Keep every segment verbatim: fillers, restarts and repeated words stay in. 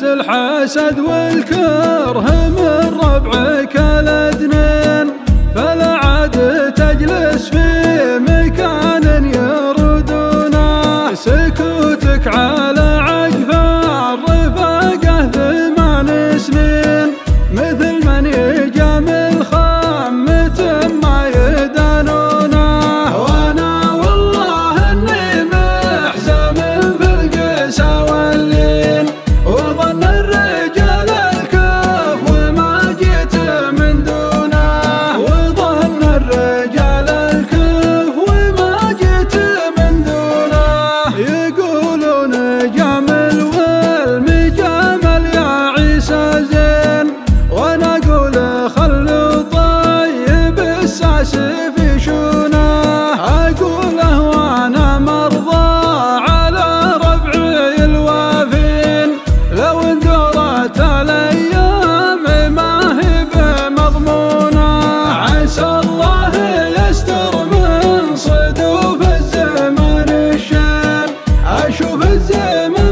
الحسد والكره من ربعك الأدنين، فلا عاد تجلس في مكان يردونه. سكوتك على عقف الرفاقة ثمان سنين، مثل من يجامل خامة ما يدانونه. وانا والله اني محزم في القسى واللين، وظن الرجال الكف وما جيت من دونه. وظن الرجال الكف وما جيت من دونه. يقولون جامل والمجامل يا عيسى زين، وانا اقول خلوا طيب الساس في شونه. اقوله وانا مرضى على ربعي الوافين، لو اندرت الايام ما هي بمضمونه. عسى الله يستر من صدوف الزمن الشين، اشوف الزمن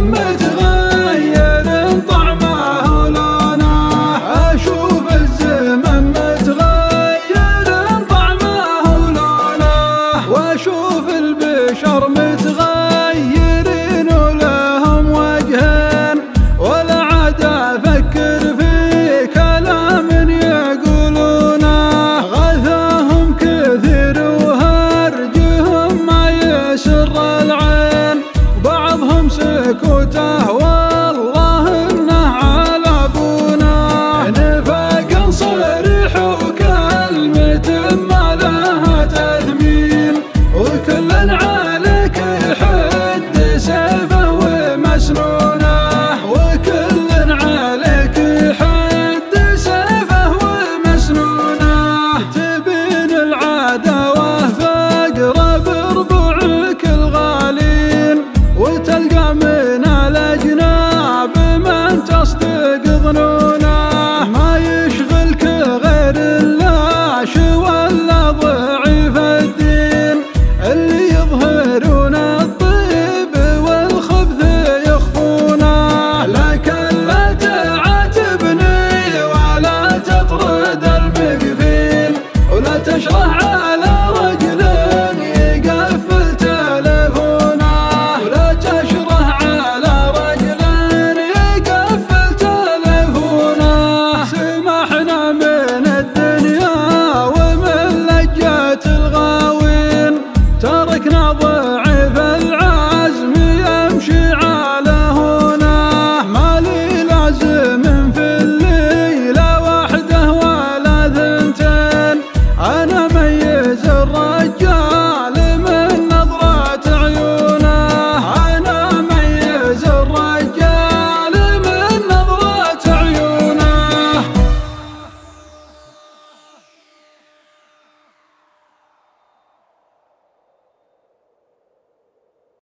متغير طعمه ولونه. اشوف الزمن متغير طعمه ولونه، واشوف البشر متغيرين ولهم وجهين. ولا عاد افكر في كلام يقولونه، غثاهم كثير وهرجهم ما يسر العين. بعضهم سكوته والله انه على ابونا، نفاق صريح وكلمة ما لها تثمين. وكل عليك يحد سيفه ومسنونه، وكل عليك يحد سيفه ومسنونه. تبين العداوة فقر بربعك الغالين، وتلقى من الأجناب من تصدق ظنونه.